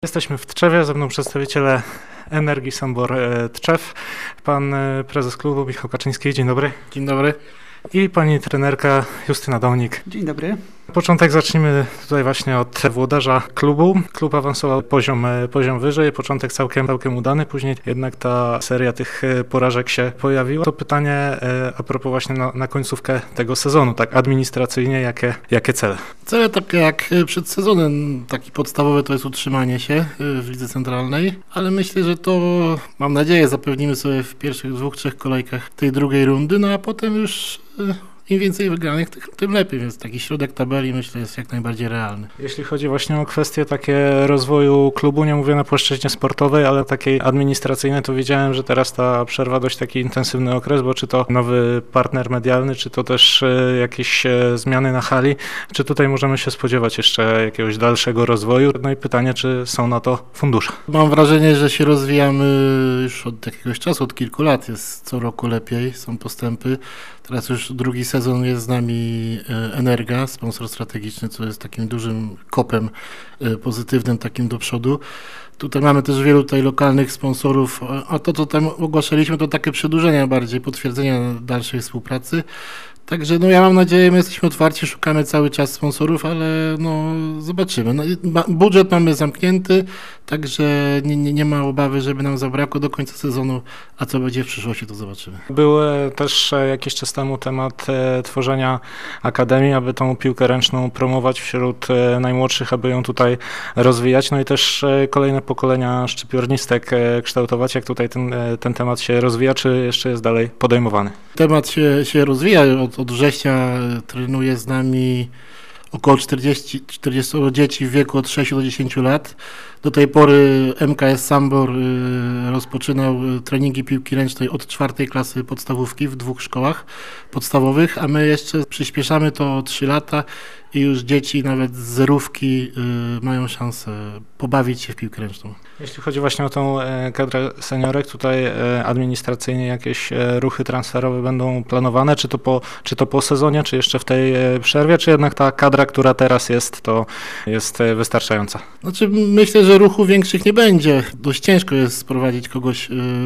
Jesteśmy w Tczewie, ze mną przedstawiciele Energii Sambor Tczew, pan prezes klubu Michał Kaczyński, dzień dobry. Dzień dobry. I pani trenerka Justyna Dołnik. Dzień dobry. Na początek zacznijmy tutaj właśnie od włodarza klubu. Klub awansował poziom wyżej, początek całkiem udany, później jednak ta seria tych porażek się pojawiła. To pytanie a propos właśnie na końcówkę tego sezonu, tak administracyjnie, jakie cele? Cele takie jak przed sezonem, taki podstawowy to jest utrzymanie się w lidze centralnej, ale myślę, że to, mam nadzieję, zapewnimy sobie w pierwszych 2-3 kolejkach tej drugiej rundy, no a potem już im więcej wygranych, tym lepiej, więc taki środek tabeli myślę jest jak najbardziej realny. Jeśli chodzi właśnie o kwestie takie rozwoju klubu, nie mówię na płaszczyźnie sportowej, ale takiej administracyjnej, to widziałem, że teraz ta przerwa dość taki intensywny okres, bo czy to nowy partner medialny, czy to też jakieś zmiany na hali, czy tutaj możemy się spodziewać jeszcze jakiegoś dalszego rozwoju? No i pytanie, czy są na to fundusze? Mam wrażenie, że się rozwijamy już od jakiegoś czasu, od kilku lat, jest co roku lepiej, są postępy. Teraz już drugi sezon jest z nami Energa, sponsor strategiczny, co jest takim dużym kopem pozytywnym takim do przodu. Tutaj mamy też wielu tutaj lokalnych sponsorów, a to, co tam ogłaszaliśmy, to takie przedłużenia bardziej, potwierdzenia dalszej współpracy. Także no ja mam nadzieję, my jesteśmy otwarci, szukamy cały czas sponsorów, ale no zobaczymy. No, budżet mamy zamknięty, także nie ma obawy, żeby nam zabrakło do końca sezonu, a co będzie w przyszłości, to zobaczymy. Był też jakiś czas temu temat tworzenia akademii, aby tą piłkę ręczną promować wśród najmłodszych, aby ją tutaj rozwijać, no i też kolejne pokolenia szczypiornistek kształtować. Jak tutaj ten temat się rozwija, czy jeszcze jest dalej podejmowany? Temat się rozwija. Od września trenuje z nami około 40 dzieci w wieku od 6 do 10 lat. Do tej pory MKS Sambor rozpoczynał treningi piłki ręcznej od 4. klasy podstawówki w 2 szkołach podstawowych, a my jeszcze przyspieszamy to o 3 lata i już dzieci nawet z zerówki mają szansę pobawić się w piłkę ręczną. Jeśli chodzi właśnie o tą kadrę seniorek, tutaj administracyjnie jakieś ruchy transferowe będą planowane, czy to po sezonie, czy jeszcze w tej przerwie, czy jednak ta kadra, która teraz jest, to jest wystarczająca? Znaczy myślę, że ruchu większych nie będzie. Dość ciężko jest sprowadzić kogoś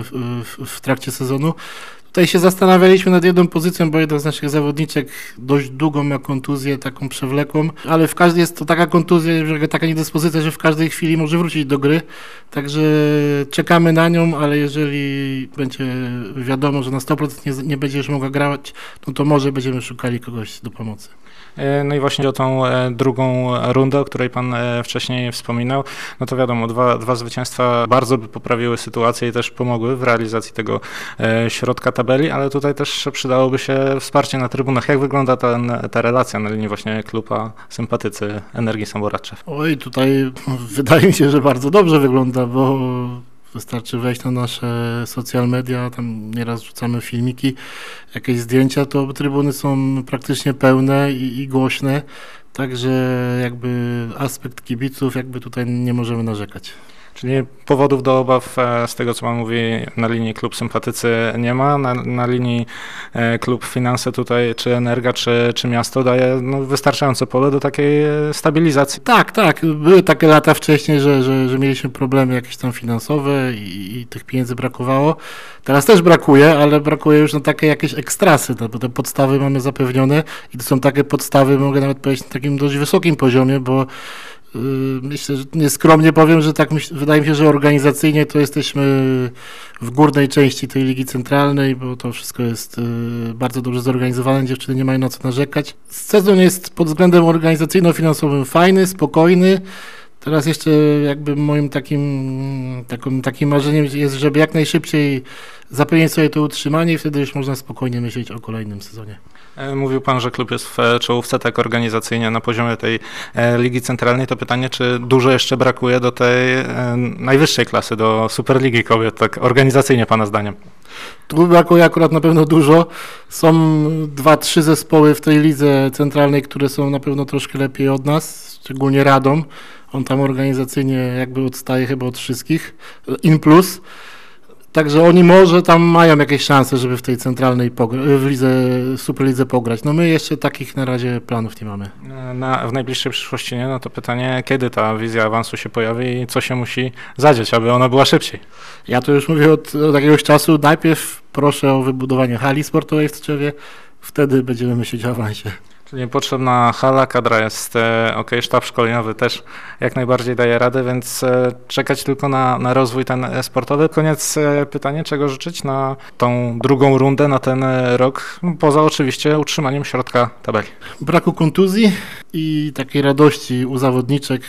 w trakcie sezonu. Tutaj się zastanawialiśmy nad jedną pozycją, bo jeden z naszych zawodniczek dość długą ma kontuzję, taką przewlekłą, ale w każdej jest to taka kontuzja, taka niedyspozycja, że w każdej chwili może wrócić do gry. Także czekamy na nią, ale jeżeli będzie wiadomo, że na 100% nie będzie już mogła grać, no to może będziemy szukali kogoś do pomocy. No i właśnie o tą drugą rundę, o której pan wcześniej wspominał, no to wiadomo, dwa zwycięstwa bardzo by poprawiły sytuację i też pomogły w realizacji tego środka tabeli, ale tutaj też przydałoby się wsparcie na trybunach. Jak wygląda ta relacja na linii właśnie klub a sympatycy Energii Sambor Tczew? Oj, tutaj wydaje mi się, że bardzo dobrze wygląda, bo wystarczy wejść na nasze social media, tam nieraz wrzucamy filmiki, jakieś zdjęcia, to trybuny są praktycznie pełne i głośne, także jakby aspekt kibiców, jakby tutaj nie możemy narzekać. Czyli powodów do obaw z tego, co pan mówi, na linii klub sympatycy nie ma, na linii klub finanse tutaj, czy Energa, czy miasto daje wystarczające pole do takiej stabilizacji. Tak. Były takie lata wcześniej, że mieliśmy problemy jakieś tam finansowe i tych pieniędzy brakowało. Teraz też brakuje, ale brakuje już na takie jakieś ekstrasy, bo te podstawy mamy zapewnione i to są takie podstawy, mogę nawet powiedzieć, na takim dość wysokim poziomie, bo myślę, że nieskromnie powiem, że tak wydaje mi się, że organizacyjnie to jesteśmy w górnej części tej Ligi Centralnej, bo to wszystko jest bardzo dobrze zorganizowane, dziewczyny nie mają na co narzekać. Sezon jest pod względem organizacyjno-finansowym fajny, spokojny. Teraz jeszcze jakby moim takim marzeniem jest, żeby jak najszybciej zapewnić sobie to utrzymanie i wtedy już można spokojnie myśleć o kolejnym sezonie. Mówił pan, że klub jest w czołówce tak organizacyjnie na poziomie tej Ligi Centralnej. To pytanie, czy dużo jeszcze brakuje do tej najwyższej klasy, do Superligi Kobiet, tak organizacyjnie pana zdaniem? Tu brakuje akurat na pewno dużo. Są 2-3 zespoły w tej Lidze Centralnej, które są na pewno troszkę lepiej od nas, szczególnie Radom. On tam organizacyjnie jakby odstaje chyba od wszystkich. In plus. Także oni może tam mają jakieś szanse, żeby w tej centralnej Superlidze pograć. No my jeszcze takich na razie planów nie mamy. W najbliższej przyszłości nie, no to pytanie, kiedy ta wizja awansu się pojawi i co się musi zadziać, aby ona była szybciej? Ja to już mówię od jakiegoś czasu. Najpierw proszę o wybudowanie hali sportowej w Tczewie, wtedy będziemy myśleć o awansie. Czyli potrzebna hala, kadra jest ok, sztab szkoleniowy też jak najbardziej daje radę, więc czekać tylko na rozwój ten sportowy. Koniec pytanie, czego życzyć na tą drugą rundę, na ten rok, poza oczywiście utrzymaniem środka tabeli. Braku kontuzji i takiej radości u zawodniczek,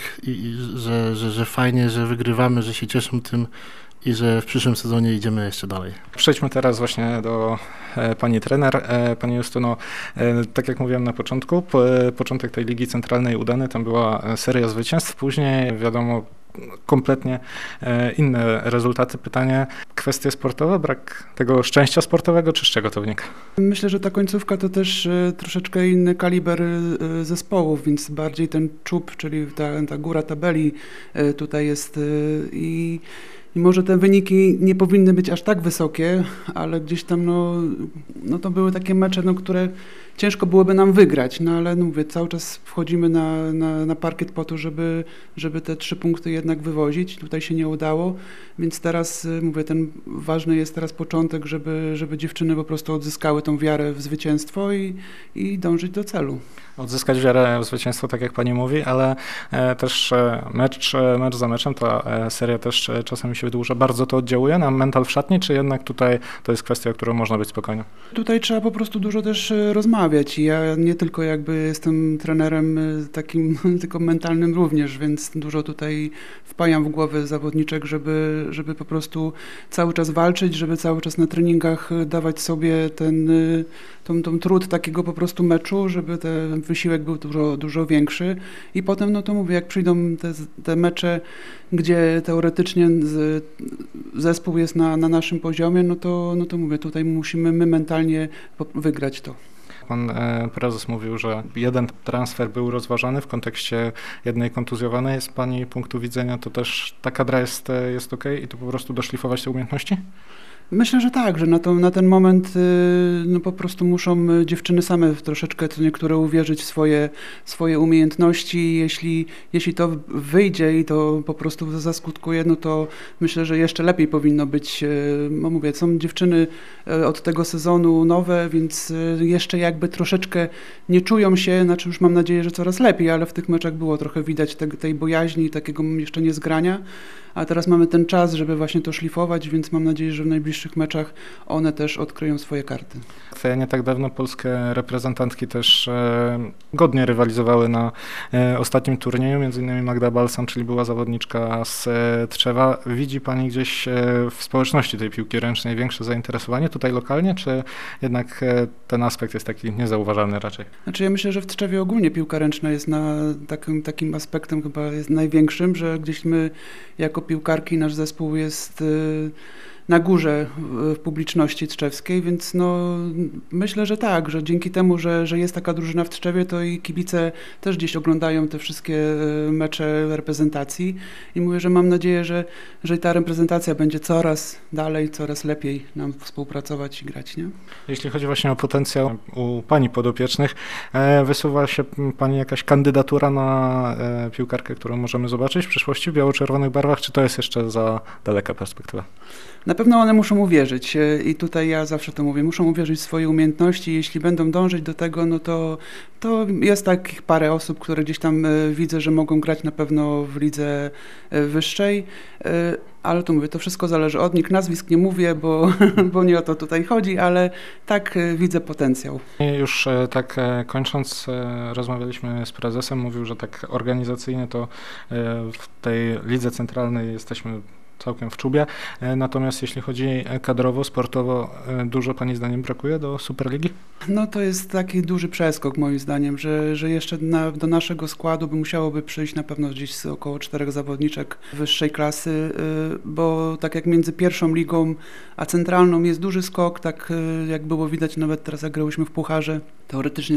że fajnie, że wygrywamy, że się cieszą tym i że w przyszłym sezonie idziemy jeszcze dalej. Przejdźmy teraz właśnie do pani trener. Pani Justyno, tak jak mówiłem na początku, początek tej Ligi Centralnej udany, tam była seria zwycięstw, później wiadomo kompletnie inne rezultaty. Pytanie, kwestie sportowe, brak tego szczęścia sportowego, czy z czego to wynika? Myślę, że ta końcówka to też troszeczkę inny kaliber zespołów, więc bardziej ten czub, czyli ta góra tabeli tutaj jest i może te wyniki nie powinny być aż tak wysokie, ale gdzieś tam no to były takie mecze, które ciężko byłoby nam wygrać, no ale mówię, cały czas wchodzimy na parkiet po to, żeby te 3 punkty jednak wywozić. Tutaj się nie udało, więc teraz mówię, ten ważny jest teraz początek, żeby dziewczyny po prostu odzyskały tą wiarę w zwycięstwo i dążyć do celu. Odzyskać wiarę w zwycięstwo, tak jak pani mówi, ale też mecz za meczem, ta seria też czasami się wydłuża. Bardzo to oddziałuje na mental w szatni, czy jednak tutaj to jest kwestia, o którą można być spokojnym? Tutaj trzeba po prostu dużo też rozmawiać i ja nie tylko jakby jestem trenerem takim, tylko mentalnym również, więc dużo tutaj wpajam w głowę zawodniczek, żeby po prostu cały czas walczyć, żeby cały czas na treningach dawać sobie tą trud takiego po prostu meczu, żeby ten wysiłek był dużo większy i potem, no to mówię, jak przyjdą te mecze, gdzie teoretycznie zespół jest na naszym poziomie, no to mówię, tutaj musimy my mentalnie wygrać to. Pan prezes mówił, że jeden transfer był rozważany w kontekście jednej kontuzjowanej. Z pani punktu widzenia to też ta kadra jest ok i to po prostu doszlifować te umiejętności? Myślę, że tak, że na ten moment no po prostu muszą dziewczyny same troszeczkę co niektóre uwierzyć w swoje umiejętności. Jeśli to wyjdzie i to po prostu zaskutkuje, no to myślę, że jeszcze lepiej powinno być. No mówię, są dziewczyny od tego sezonu nowe, więc jeszcze jakby troszeczkę nie czują się, znaczy już mam nadzieję, że coraz lepiej, ale w tych meczach było trochę widać tej bojaźni i takiego jeszcze niezgrania. A teraz mamy ten czas, żeby właśnie to szlifować, więc mam nadzieję, że w najbliższych meczach one też odkryją swoje karty. Nie tak dawno polskie reprezentantki też godnie rywalizowały na ostatnim turnieju, między innymi Magda Balsam, czyli była zawodniczka z Tczewa. Widzi pani gdzieś w społeczności tej piłki ręcznej większe zainteresowanie tutaj lokalnie, czy jednak ten aspekt jest taki niezauważalny raczej? Znaczy ja myślę, że w Tczewie ogólnie piłka ręczna jest takim aspektem chyba jest największym, że gdzieś my jako piłkarki, nasz zespół jest na górze w publiczności tczewskiej, więc no myślę, że tak, że dzięki temu, że jest taka drużyna w Tczewie, to i kibice też gdzieś oglądają te wszystkie mecze reprezentacji i mówię, że mam nadzieję, że ta reprezentacja będzie coraz dalej, coraz lepiej nam współpracować i grać, nie? Jeśli chodzi właśnie o potencjał u pani podopiecznych, wysuwa się pani jakaś kandydatura na piłkarkę, którą możemy zobaczyć w przyszłości w biało-czerwonych barwach, czy to jest jeszcze za daleka perspektywa? Na pewno one muszą uwierzyć i tutaj ja zawsze to mówię, muszą uwierzyć w swoje umiejętności, jeśli będą dążyć do tego, no to jest takich parę osób, które gdzieś tam widzę, że mogą grać na pewno w lidze wyższej, ale to mówię, to wszystko zależy od nich, nazwisk nie mówię, bo nie o to tutaj chodzi, ale tak widzę potencjał. Już tak kończąc, rozmawialiśmy z prezesem, mówił, że tak organizacyjnie to w tej lidze centralnej jesteśmy całkiem w czubie. Natomiast jeśli chodzi kadrowo, sportowo, dużo pani zdaniem brakuje do Superligi? No to jest taki duży przeskok moim zdaniem, że jeszcze do naszego składu musiałoby przyjść na pewno gdzieś około 4 zawodniczek wyższej klasy, bo tak jak między pierwszą ligą a centralną jest duży skok, tak jak było widać nawet teraz jak grałyśmy w Pucharze, teoretycznie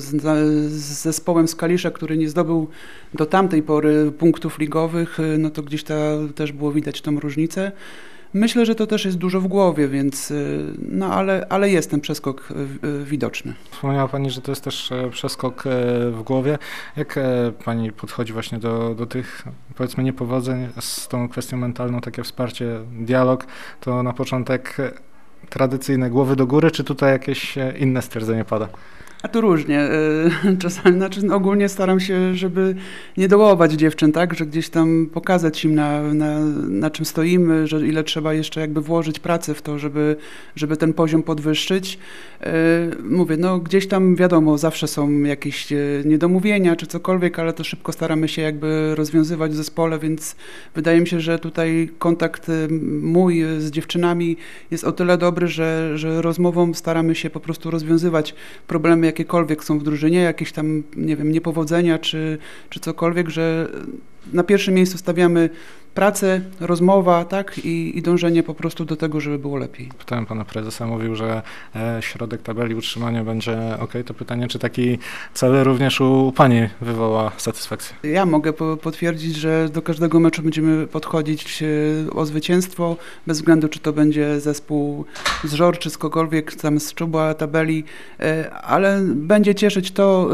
z zespołem z Kalisza, który nie zdobył do tamtej pory punktów ligowych, no to gdzieś też było widać tą różnicę. Myślę, że to też jest dużo w głowie, więc no ale jest ten przeskok widoczny. Wspomniała Pani, że to jest też przeskok w głowie. Jak Pani podchodzi właśnie do tych, powiedzmy, niepowodzeń z tą kwestią mentalną, takie wsparcie, dialog, to na początek tradycyjne głowy do góry, czy tutaj jakieś inne stwierdzenie pada? A to różnie. Czasami, ogólnie staram się, żeby nie dołować dziewczyn, tak, że gdzieś tam pokazać im na czym stoimy, że ile trzeba jeszcze jakby włożyć pracy w to, żeby ten poziom podwyższyć. Mówię, no gdzieś tam wiadomo, zawsze są jakieś niedomówienia czy cokolwiek, ale to szybko staramy się jakby rozwiązywać w zespole, więc wydaje mi się, że tutaj kontakt mój z dziewczynami jest o tyle dobry, że rozmową staramy się po prostu rozwiązywać problemy jakiekolwiek są w drużynie, jakieś tam, nie wiem, niepowodzenia czy cokolwiek, że na pierwszym miejscu stawiamy pracę, rozmowa, tak, i dążenie po prostu do tego, żeby było lepiej. Pytałem pana prezesa, mówił, że środek tabeli, utrzymanie będzie ok. To pytanie, czy taki cel również u pani wywoła satysfakcję? Ja mogę potwierdzić, że do każdego meczu będziemy podchodzić o zwycięstwo, bez względu czy to będzie zespół z Żor, czy z kogokolwiek, tam z czuba tabeli, ale będzie cieszyć to,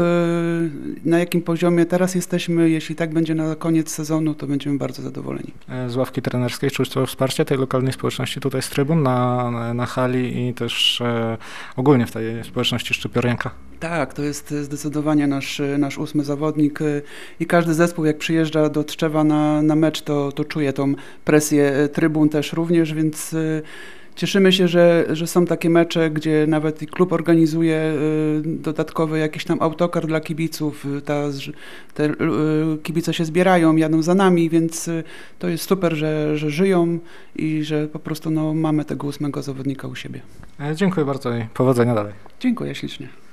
na jakim poziomie teraz jesteśmy. Jeśli tak będzie na koniec sezonu, to będziemy bardzo zadowoleni. Z ławki trenerskiej czuć to wsparcie tej lokalnej społeczności tutaj z trybun na hali i też ogólnie w tej społeczności Szczypiorjanka? Tak, to jest zdecydowanie nasz 8. zawodnik i każdy zespół jak przyjeżdża do Tczewa na mecz, to czuje tą presję trybun też również, więc cieszymy się, że są takie mecze, gdzie nawet i klub organizuje dodatkowy jakiś tam autokar dla kibiców. Te kibice się zbierają, jadą za nami, więc to jest super, że żyją i że po prostu mamy tego 8. zawodnika u siebie. Dziękuję bardzo i powodzenia dalej. Dziękuję ślicznie.